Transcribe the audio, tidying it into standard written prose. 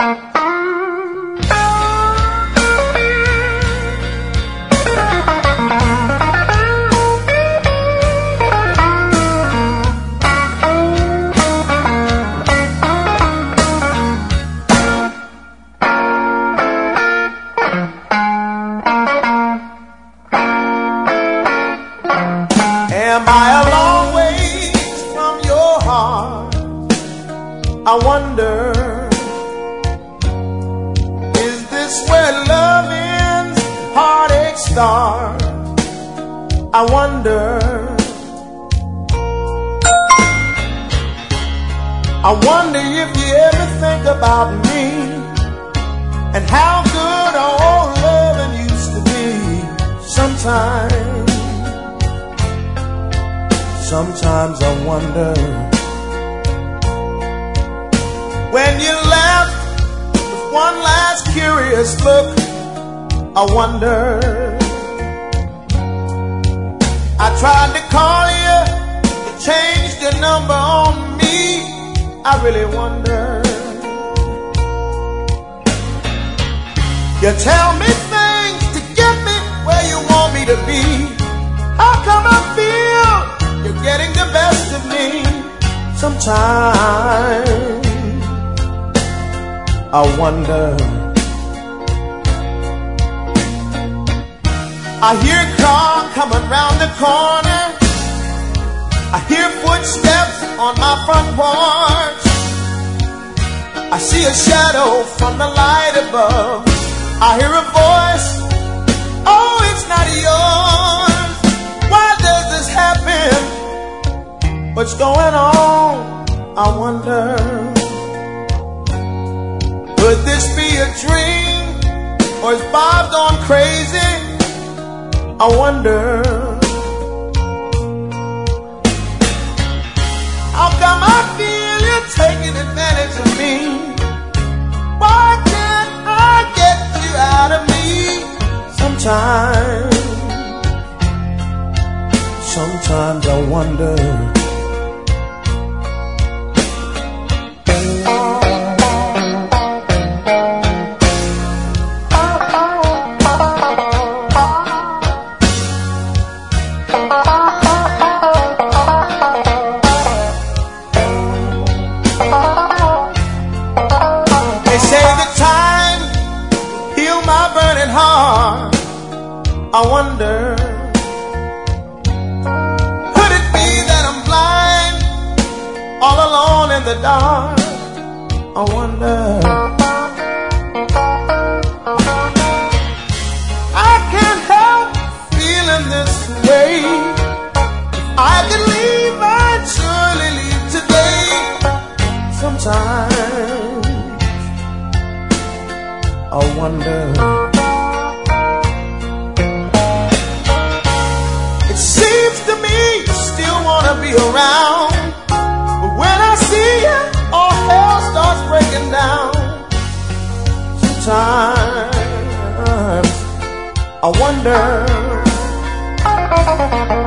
Am I a long ways from your heart? I wonder, is this where love ends, heartache starts? I wonder, if you ever think about me and how good our old loving used to be. Sometimes I wonder, when you left with one last curious look, I wonder, I tried to call you, you changed your number on me, I really wonder. You tell me things to get me where you want me to be. How come I feel you're getting the best of me? Sometimes I wonder. I hear a car coming round the corner, I hear footsteps on my front porch, I see a shadow from the light above, I hear a voice, oh, it's not yours. Why does this happen? What's going on? I wonder. Could this be a dream? Or is Bob gone crazy? I wonder. How come I feel you're taking advantage of me? Why can't I get you out of me? Sometimes I wonder. They say that time heal my burning heart. I wonder, could it be that I'm blind, all alone in the dark? I wonder. I can't help feeling this way. If I could leave, I'd surely leave today. Sometimes I wonder. It seems to me you still wanna be around, but when I see you, all hell starts breaking down. Sometimes I wonder.